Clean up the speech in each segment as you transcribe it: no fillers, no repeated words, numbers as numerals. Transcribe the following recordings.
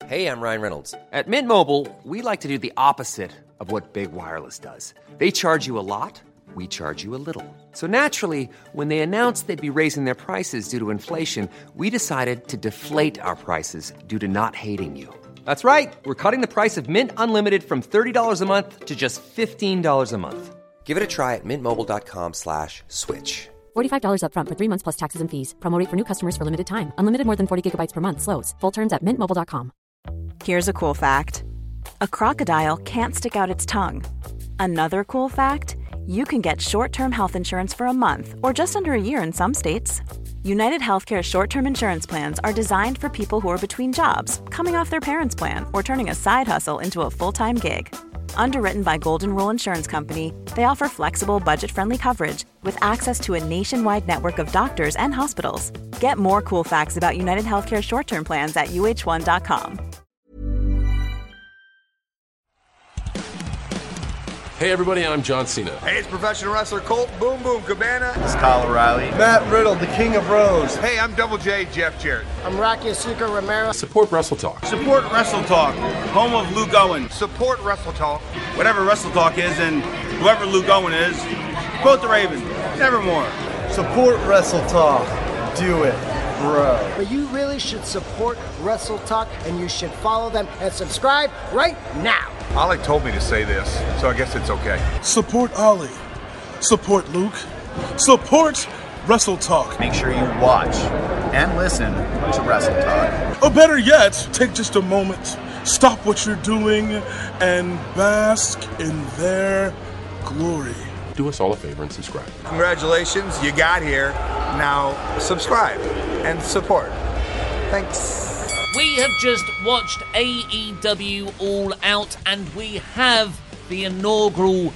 Hey, I'm Ryan Reynolds. At Mint Mobile, we like to do the opposite of what Big Wireless does. They charge you a lot, we charge you a little. So naturally, when they announced they'd be raising their prices due to inflation, we decided to deflate our prices due to not hating you. That's right. We're cutting the price of Mint Unlimited from $30 a month to just $15 a month. Give it a try at mintmobile.com/switch. $45 up front for 3 months plus taxes and fees. Promo rate for new customers for limited time. Unlimited more than 40 gigabytes per month. Slows full terms at mintmobile.com. Here's a cool fact. A crocodile can't stick out its tongue. Another cool fact, you can get short-term health insurance for a month or just under a year in some states. United Healthcare short-term insurance plans are designed for people who are between jobs, coming off their parents' plan, or turning a side hustle into a full-time gig. Underwritten by Golden Rule Insurance Company, they offer flexible, budget-friendly coverage with access to a nationwide network of doctors and hospitals. Get more cool facts about United Healthcare short-term plans at uh1.com. Hey everybody, I'm John Cena. Hey, it's professional wrestler Colt Boom Boom Cabana. It's Kyle O'Reilly. Matt Riddle, the King of Rose. Hey, I'm Double J, Jeff Jarrett. I'm Rocky Azucar Romero. Support Wrestle Talk. Support Wrestle Talk, home of Luke Owen. Support Wrestle Talk. Whatever Wrestle Talk is and whoever Luke Owen is, quote the Raven, nevermore. Support Wrestle Talk. Do it, bro. But you really should support Wrestle Talk, and you should follow them and subscribe right now. Ollie told me to say this, so I guess it's okay. Support Ollie. Support Luke. Support Wrestle Talk. Make sure you watch and listen to Wrestle Talk. Or better yet, take just a moment, stop what you're doing, and bask in their glory. Do us all a favor and subscribe. Congratulations, you got here. Now subscribe and support. Thanks. We have just watched AEW All Out, and we have the inaugural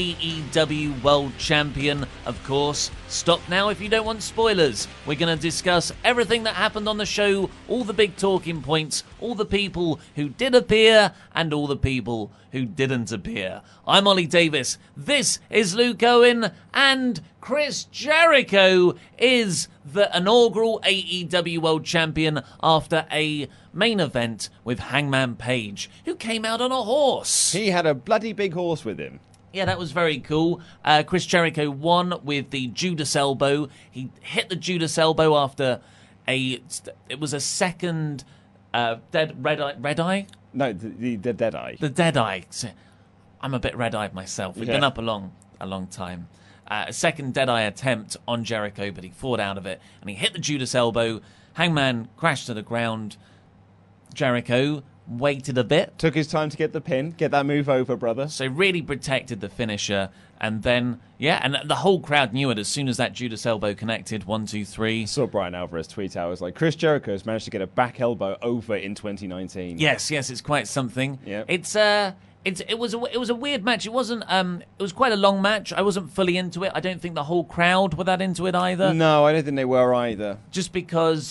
AEW World Champion, of course. Stop now if you don't want spoilers. We're going to discuss everything that happened on the show, all the big talking points, all the people who did appear, and all the people who didn't appear. I'm Ollie Davis, this is Luke Owen, and Chris Jericho is the inaugural AEW World Champion after a main event with Hangman Page, who came out on a horse. He had a bloody big horse with him. Yeah, that was very cool. Chris Jericho won with the Judas Elbow. He hit the Judas Elbow after it was a second red eye? No, the dead eye. The dead eye. I'm a bit red-eyed myself. We've been up a long time. A second dead eye attempt on Jericho, but he fought out of it, and he hit the Judas Elbow. Hangman crashed to the ground. Jericho waited a bit. Took his time to get the pin, get that move over, brother. So really protected the finisher. And then, and the whole crowd knew it as soon as that Judas elbow connected. 1, 2, 3. I saw Brian Alvarez tweet out, it was like, Chris Jericho has managed to get a back elbow over in 2019. Yes, it's quite something. Yep. It was a weird match. It wasn't. It was quite a long match. I wasn't fully into it. I don't think the whole crowd were that into it either. No, I don't think they were either. Just because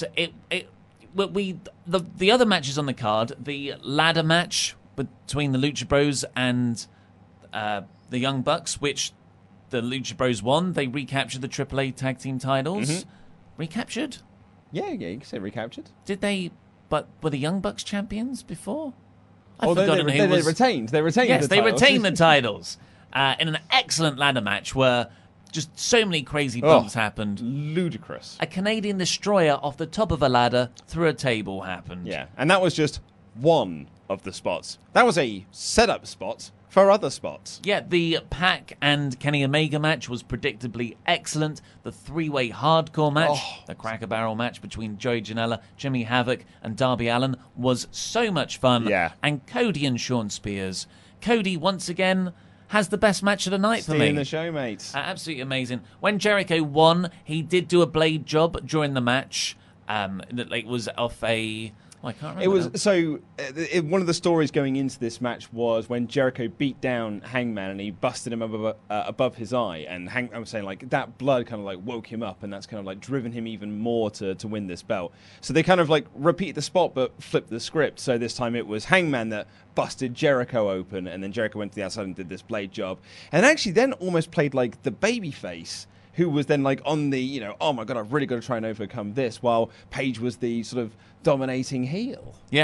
the other matches on the card, the ladder match between the Lucha Bros and the Young Bucks, which the Lucha Bros won. They recaptured the AAA tag team titles. Mm-hmm. Recaptured? Yeah, you can say recaptured. Did they? But were the Young Bucks champions before? They retained. They retained. Yes, the they titles. retained the titles in an excellent ladder match where just so many crazy bumps happened. Ludicrous. A Canadian destroyer off the top of a ladder through a table happened. Yeah, and that was just one of the spots. That was a setup spot for other spots. Yeah, the Pac and Kenny Omega match was predictably excellent. The three-way hardcore match, the Cracker Barrel match between Joey Janela, Jimmy Havoc, and Darby Allin was so much fun. Yeah. And Cody and Shawn Spears. Cody, once again, has the best match of the night for me. Stealing the show, mate. Absolutely amazing. When Jericho won, he did do a blade job during the match. It was off a... I can't remember. It was one of the stories going into this match was when Jericho beat down Hangman and he busted him above his eye, and Hangman was saying like that blood kind of like woke him up, and that's kind of like driven him even more to win this belt. So they kind of like repeated the spot but flipped the script. So this time it was Hangman that busted Jericho open, and then Jericho went to the outside and did this blade job, and actually then almost played like the babyface, who was then like on the, oh my God, I've really got to try and overcome this, while Paige was the sort of dominating heel. Yeah.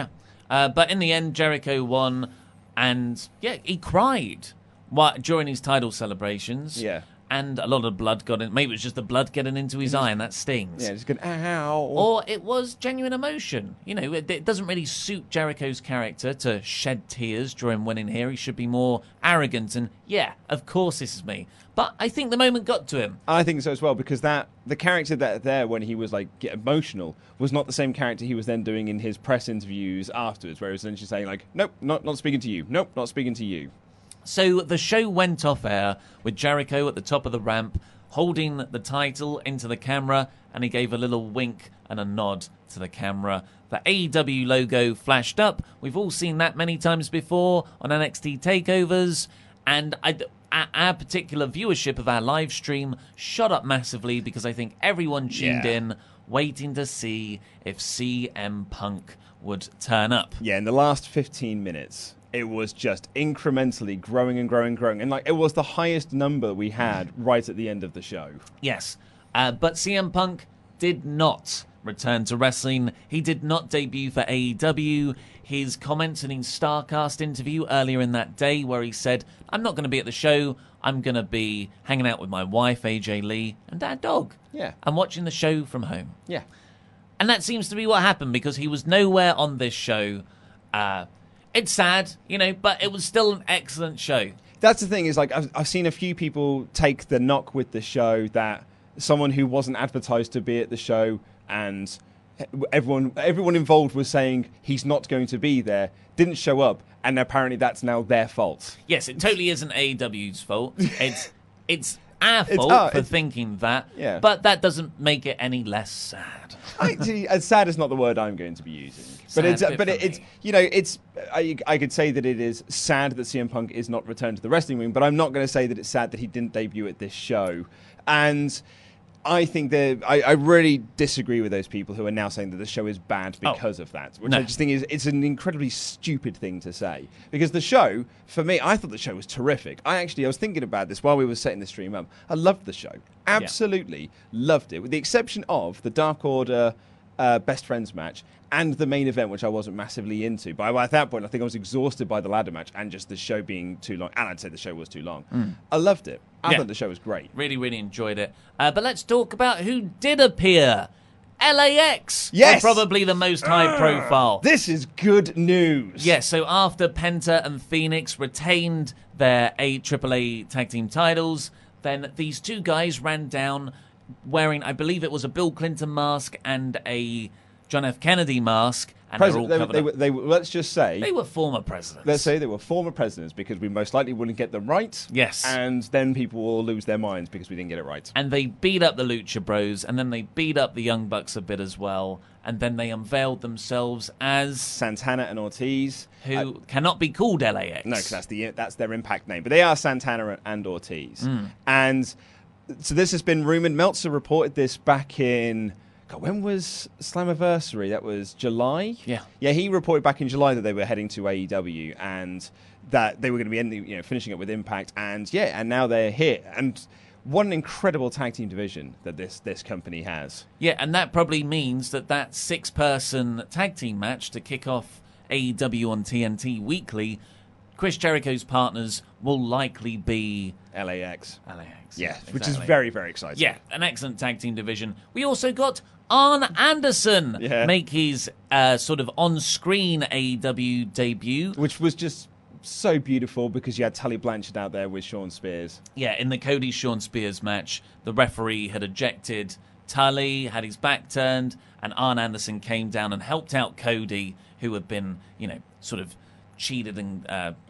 But in the end, Jericho won, and yeah, he cried during his title celebrations. Yeah. And a lot of blood got in. Maybe it was just the blood getting into his eye, and that stings. Yeah, just going, ow. Or it was genuine emotion. You know, it doesn't really suit Jericho's character to shed tears during winning here. He should be more arrogant and, yeah, of course this is me. But I think the moment got to him. I think so as well, because the character that there when he was like get emotional was not the same character he was then doing in his press interviews afterwards, where he was essentially saying like, nope, not speaking to you. Nope, not speaking to you. So the show went off air with Jericho at the top of the ramp, holding the title into the camera, and he gave a little wink and a nod to the camera. The AEW logo flashed up. We've all seen that many times before on NXT takeovers, and our particular viewership of our live stream shot up massively because I think everyone tuned in waiting to see if CM Punk would turn up. Yeah, in the last 15 minutes, it was just incrementally growing and growing and growing. And like it was the highest number we had right at the end of the show. Yes, but CM Punk did not return to wrestling. He did not debut for AEW. His comments in his StarCast interview earlier in that day where he said, I'm not going to be at the show. I'm going to be hanging out with my wife, AJ Lee, and our dog. Yeah. And watching the show from home. Yeah. And that seems to be what happened because he was nowhere on this show. It's sad, you know, but it was still an excellent show. That's the thing is like I've seen a few people take the knock with the show that someone who wasn't advertised to be at the show and everyone involved was saying he's not going to be there, didn't show up, and apparently that's now their fault. Yes, it totally isn't AEW's fault. It's our fault for thinking that, but that doesn't make it any less sad. Sad is not the word I'm going to be using. But it's you know, I could say that it is sad that CM Punk is not returned to the wrestling ring, but I'm not going to say that it's sad that he didn't debut at this show. And I think that I really disagree with those people who are now saying that the show is bad because of that, which I just think it's an incredibly stupid thing to say. Because the show, for me, I thought the show was terrific. I was thinking about this while we were setting the stream up. I loved the show. Absolutely loved it, with the exception of the Dark Order Best Friends match and the main event, which I wasn't massively into. But at that point, I think I was exhausted by the ladder match and just the show being too long. And I'd say the show was too long. I loved it. I thought the show was great. Really, really enjoyed it. But let's talk about who did appear. LAX. Yes. Probably the most high profile. This is good news. Yes, so after Penta and Phoenix retained their AAA tag team titles, then these two guys ran down wearing, I believe it was a Bill Clinton mask and a John F. Kennedy mask. And let's just say they were former presidents. Let's say they were former presidents because we most likely wouldn't get them right. Yes. And then people will lose their minds because we didn't get it right. And they beat up the Lucha Bros, and then they beat up the Young Bucks a bit as well. And then they unveiled themselves as Santana and Ortiz, who cannot be called LAX. No, because that's their Impact name. But they are Santana and Ortiz. And so this has been rumored. Meltzer reported this back in... God, when was Slammiversary? That was July? Yeah. Yeah, he reported back in July that they were heading to AEW and that they were going to be ending, finishing up with Impact. And now they're here. And what an incredible tag team division that this company has. Yeah, and that probably means that 6-person tag team match to kick off AEW on TNT weekly, Chris Jericho's partners will likely be LAX. Yeah, exactly. Which is very, very exciting. Yeah, an excellent tag team division. We also got Arn Anderson make his sort of on-screen AEW debut. Which was just so beautiful because you had Tully Blanchard out there with Shawn Spears. Yeah, in the Cody-Shawn Spears match, the referee had ejected Tully, had his back turned, and Arn Anderson came down and helped out Cody, who had been, sort of cheated and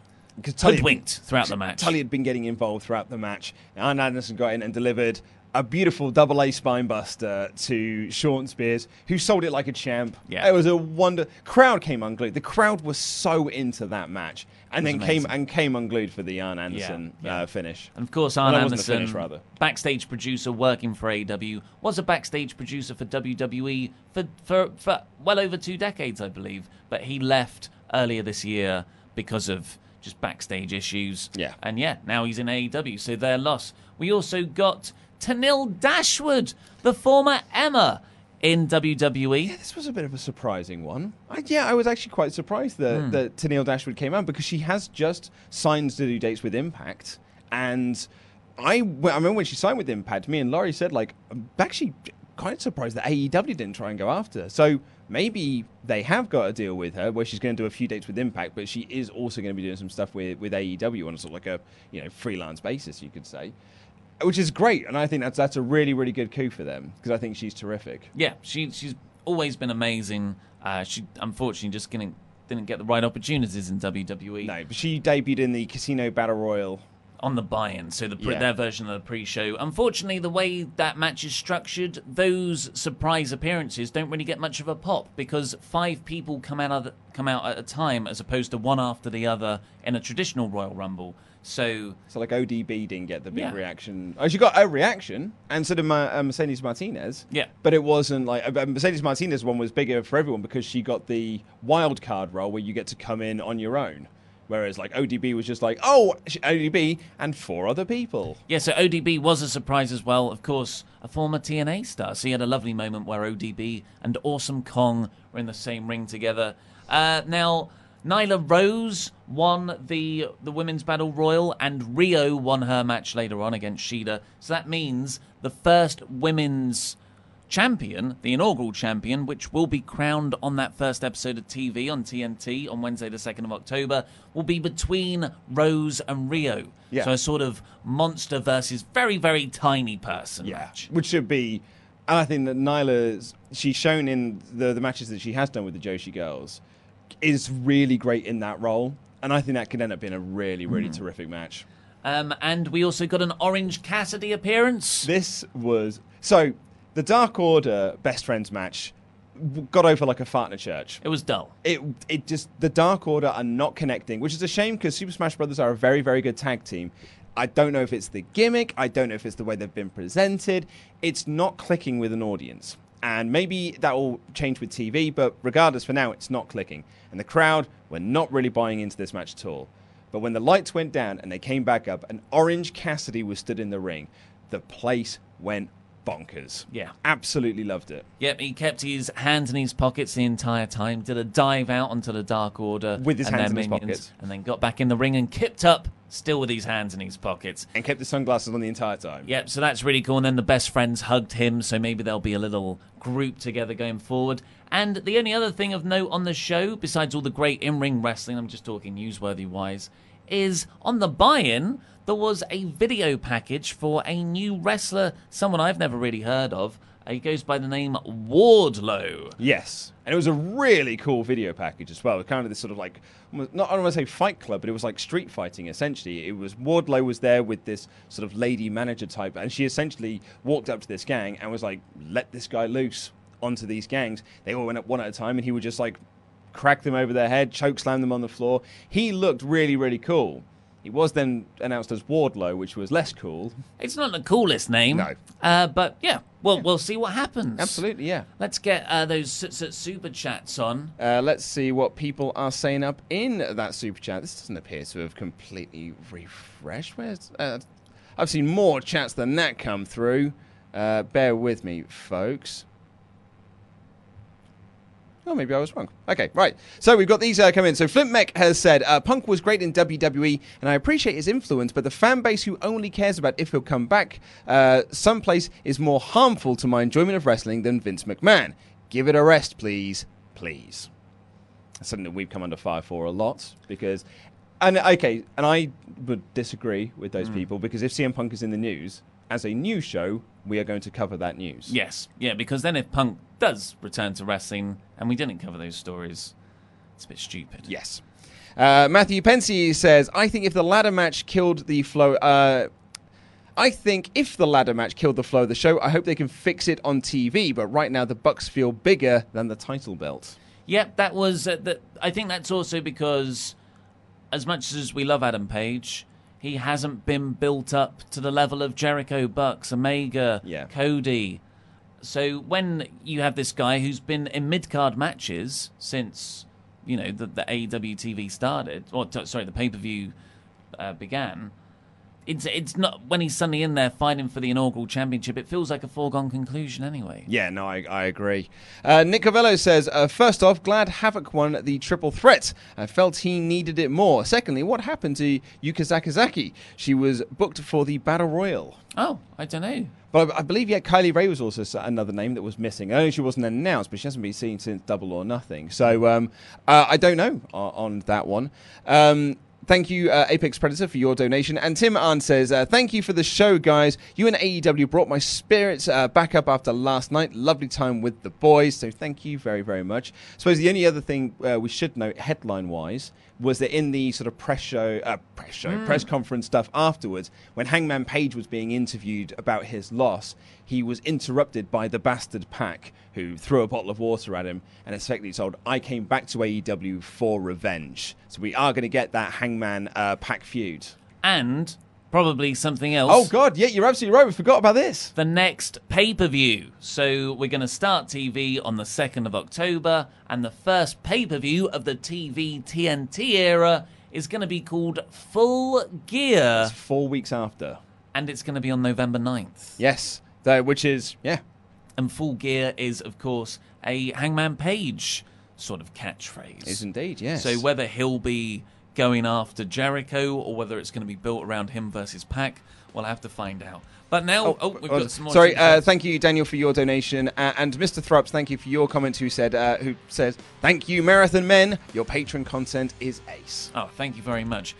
hoodwinked throughout the match. Tully had been getting involved throughout the match. Arn Anderson got in and delivered a beautiful double-A spinebuster to Shawn Spears, who sold it like a champ. Yeah. It was a wonder. Crowd came unglued. The crowd was so into that match, and then came unglued for the Arn Anderson finish. And of course, Arn Anderson, finish, backstage producer working for AEW, was a backstage producer for WWE for well over 2 decades, I believe. But he left earlier this year because of just backstage issues. Yeah. And now he's in AEW, so they're lost. We also got Tenille Dashwood, the former Emma, in WWE. Yeah, this was a bit of a surprising one. I was actually quite surprised that Tenille Dashwood came out because she has just signed to do dates with Impact. And I remember when she signed with Impact, me and Laurie said, like, I'm actually quite surprised that AEW didn't try and go after her. So maybe they have got a deal with her where she's going to do a few dates with Impact, but she is also going to be doing some stuff with AEW on sort of like a freelance basis, you could say. Which is great, and I think that's a really, really good coup for them, because I think she's terrific. Yeah, she's always been amazing. She unfortunately just didn't get the right opportunities in WWE. No, but she debuted in the Casino Battle Royal. On the buy-in, so their version of the pre-show. Unfortunately, the way that match is structured, those surprise appearances don't really get much of a pop, because 5 people come out at a time, as opposed to one after the other in a traditional Royal Rumble. So like ODB didn't get the big reaction. Oh, she got a reaction, and so did Mercedes Martinez. Yeah. But it wasn't like... Mercedes Martinez one was bigger for everyone because she got the wild card role where you get to come in on your own. Whereas like ODB was just like, oh, ODB and 4 other people. Yeah, so ODB was a surprise as well. Of course, a former TNA star. So he had a lovely moment where ODB and Awesome Kong were in the same ring together. Now... Nyla Rose won the Women's Battle Royal, and Rio won her match later on against Shida. So that means the first women's champion, the inaugural champion, which will be crowned on that first episode of TV on TNT on Wednesday the 2nd of October, will be between Rose and Rio. Yeah. So a sort of monster versus very, very tiny person match. Which should be... And I think that Nyla, she's shown in the matches that she has done with the Joshi girls, is really great in that role, and I think that could end up being a really, really terrific match. And we also got an Orange Cassidy appearance. This was... So, the Dark Order Best Friends match got over like a fart in a church. It was dull. It just... The Dark Order are not connecting, which is a shame because Super Smash Brothers are a very, very good tag team. I don't know if it's the gimmick. I don't know if it's the way they've been presented. It's not clicking with an audience. And maybe that will change with TV, but regardless, for now, it's not clicking. And the crowd were not really buying into this match at all. But when the lights went down and they came back up and Orange Cassidy was stood in the ring, the place went bonkers. Yeah. Absolutely loved it. Yep, he kept his hands in his pockets the entire time, did a dive out onto the Dark Order. With his hands in his pockets. And then got back in the ring and kipped up, still with his hands in his pockets. And kept the sunglasses on the entire time. Yep, so that's really cool. And then the best friends hugged him, so maybe there'll be a little group together going forward. And the only other thing of note on the show, besides all the great in-ring wrestling, I'm just talking newsworthy-wise, is on the buy-in, there was a video package for a new wrestler, someone I've never really heard of. He goes by the name Wardlow. Yes. And it was a really cool video package as well. Kind of this sort of like, I don't want to say Fight Club, but it was like street fighting, essentially. It was Wardlow was there with this sort of lady manager type, and she essentially walked up to this gang and was like, let this guy loose onto these gangs. They all went up one at a time, and he would just like crack them over their head, choke slam them on the floor. He looked really, really cool. He was then announced as Wardlow, which was less cool. It's not the coolest name. No. But yeah, we'll see what happens. Absolutely, yeah. Let's get those super chats on. Let's see what people are saying up in that super chat. This doesn't appear to have completely refreshed. I've seen more chats than that come through. Bear with me, folks. Oh, maybe I was wrong. Okay, right. So we've got these come in. So Flint Mech has said, Punk was great in WWE, and I appreciate his influence, but the fan base who only cares about if he'll come back someplace is more harmful to my enjoyment of wrestling than Vince McMahon. Give it a rest, please. Please. That's something that we've come under fire for a lot, because... And I would disagree with those people, because if CM Punk is in the news, as a news show, we are going to cover that news. Yes, yeah, because then if Punk does return to wrestling and we didn't cover those stories, it's a bit stupid. Yes. Matthew Pensy says, I think if the ladder match killed the flow... I think if the ladder match killed the flow of the show, I hope they can fix it on TV, but right now the Bucks feel bigger than the title belt. Yep, that was... I think that's also because, as much as we love Adam Page... He hasn't been built up to the level of Jericho, Bucks, Omega, Cody. So when you have this guy who's been in mid-card matches since, you know, the AEW TV started, or the pay-per-view began, it's not, when he's suddenly in there fighting for the inaugural championship, it feels like a foregone conclusion anyway. Yeah, no, I agree. Nick Covello says, first off, glad Havoc won the triple threat. I felt he needed it more. Secondly, what happened to Yuka Sakazaki? She was booked for the Battle Royal. Oh, I don't know. But I believe, Kylie Ray was also another name that was missing. I know she wasn't announced, but she hasn't been seen since Double or Nothing. So I don't know on that one. Thank you, Apex Predator, for your donation. And Tim Arn says, thank you for the show, guys. You and AEW brought my spirits back up after last night. Lovely time with the boys. So thank you very, very much. I suppose the only other thing we should note, headline-wise, was that in the sort of press conference stuff afterwards, when Hangman Page was being interviewed about his loss, he was interrupted by the Bastard Pack, who threw a bottle of water at him and effectively told, I came back to AEW for revenge. So we are going to get that Hangman Pack feud. And probably something else. Oh, God, yeah, you're absolutely right. We forgot about this. The next pay-per-view. So we're going to start TV on the 2nd of October, and the first pay-per-view of the TV TNT era is going to be called Full Gear. It's 4 weeks after. And it's going to be on November 9th. Yes, which is, yeah. And Full Gear is, of course, a Hangman Page sort of catchphrase. Is indeed, yes. So whether he'll be going after Jericho or whether it's going to be built around him versus Pac, we'll have to find out. But now, we've got some more. Sorry, thank you, Daniel, for your donation, and Mr. Thrups, thank you for your comment. Who says, "Thank you, Marathon Men. Your patron content is ace." Oh, thank you very much.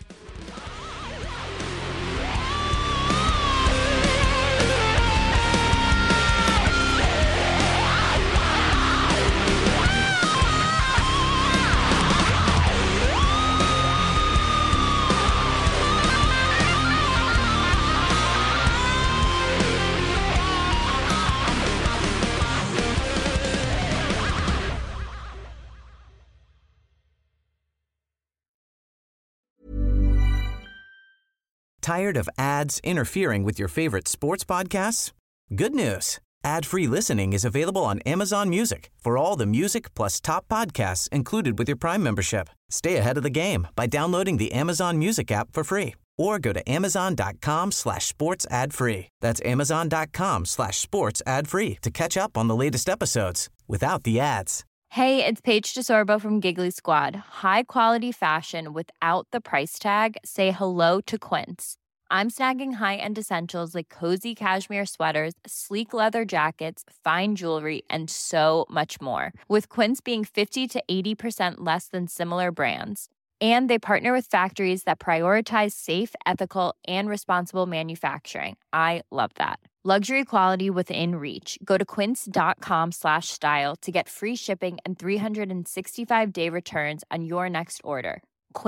Tired of ads interfering with your favorite sports podcasts? Good news. Ad-free listening is available on Amazon Music for all the music plus top podcasts included with your Prime membership. Stay ahead of the game by downloading the Amazon Music app for free or go to amazon.com/sports ad free. That's amazon.com/sports ad free to catch up on the latest episodes without the ads. Hey, it's Paige DeSorbo from Giggly Squad. High quality fashion without the price tag. Say hello to Quince. I'm snagging high-end essentials like cozy cashmere sweaters, sleek leather jackets, fine jewelry, and so much more. With Quince being 50 to 80% less than similar brands. And they partner with factories that prioritize safe, ethical, and responsible manufacturing. I love that. Luxury quality within reach. Go to quince.com/style to get free shipping and 365-day returns on your next order.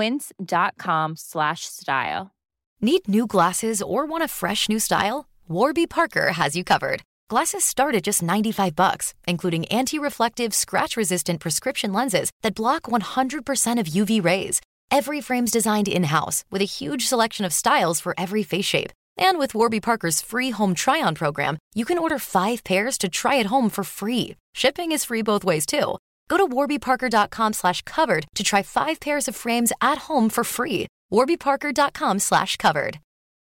Quince.com/style. Need new glasses or want a fresh new style? Warby Parker has you covered. Glasses start at just $95, including anti-reflective, scratch-resistant prescription lenses that block 100% of UV rays. Every frame's designed in-house with a huge selection of styles for every face shape. And with Warby Parker's free home try-on program, you can order 5 pairs to try at home for free. Shipping is free both ways, too. Go to warbyparker.com/covered to try 5 pairs of frames at home for free. warbyparker.com/covered.